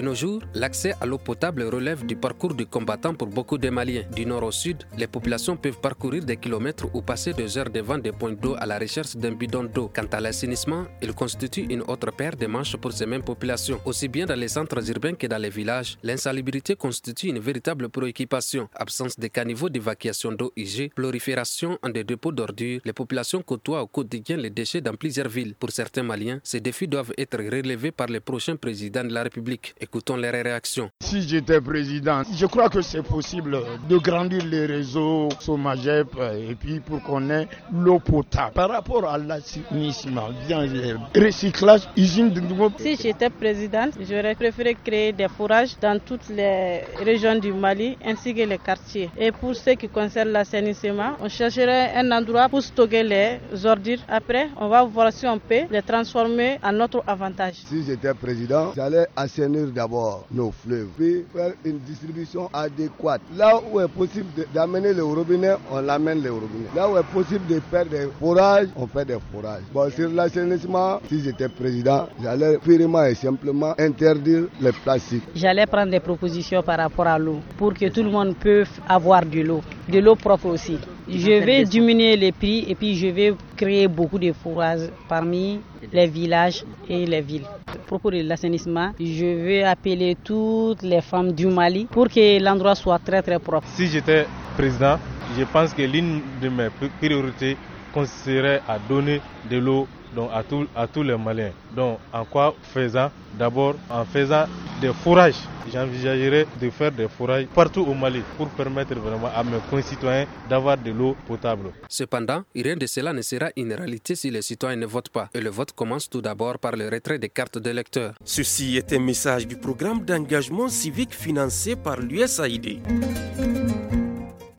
De nos jours, l'accès à l'eau potable relève du parcours du combattant pour beaucoup de Maliens. Du nord au sud, les populations peuvent parcourir des kilomètres ou passer des heures devant des points d'eau à la recherche d'un bidon d'eau. Quant à l'assainissement, il constitue une autre paire de manches pour ces mêmes populations. Aussi bien dans les centres urbains que dans les villages, l'insalubrité constitue une véritable préoccupation. Absence de caniveaux d'évacuation d'eau usée, prolifération des dépôts d'ordures, les populations côtoient au quotidien les déchets dans plusieurs villes. Pour certains Maliens, ces défis doivent être relevés par les prochains présidents de la République. Écoutons leurs réactions. Si j'étais président, je crois que c'est possible de grandir les réseaux SOMAGEP et puis pour qu'on ait l'eau potable. Par rapport à l'assainissement, recyclage, usine de nouveau. Si j'étais présidente, j'aurais préféré créer des forages dans toutes les régions du Mali ainsi que les quartiers. Et pour ce qui concerne l'assainissement, on chercherait un endroit pour stocker les ordures. Après, on va voir si on peut les transformer à notre avantage. Si j'étais président, j'allais assainir d'abord nos fleuves, puis faire une distribution adéquate. Là où est possible d'amener les robinets, on l'amène les robinets. Là où est possible de faire des forages, on fait des forages. Bon, sur l'assainissement, si j'étais président, j'allais purement et simplement interdire les plastiques. J'allais prendre des propositions par rapport à l'eau pour que tout le monde puisse avoir de l'eau propre aussi. Je vais diminuer les prix et puis je vais créer beaucoup de forages parmi les villages et les villes. À propos de l'assainissement, je vais appeler toutes les femmes du Mali pour que l'endroit soit très très propre. Si j'étais président, je pense que l'une de mes priorités consisterait à donner de l'eau à tous les Maliens. Donc en quoi faisant? D'abord en faisant des forages. J'envisagerais de faire des forages partout au Mali pour permettre vraiment à mes concitoyens d'avoir de l'eau potable. Cependant, rien de cela ne sera une réalité si les citoyens ne votent pas. Et le vote commence tout d'abord par le retrait des cartes d'électeurs. Ceci est un message du programme d'engagement civique financé par l'USAID.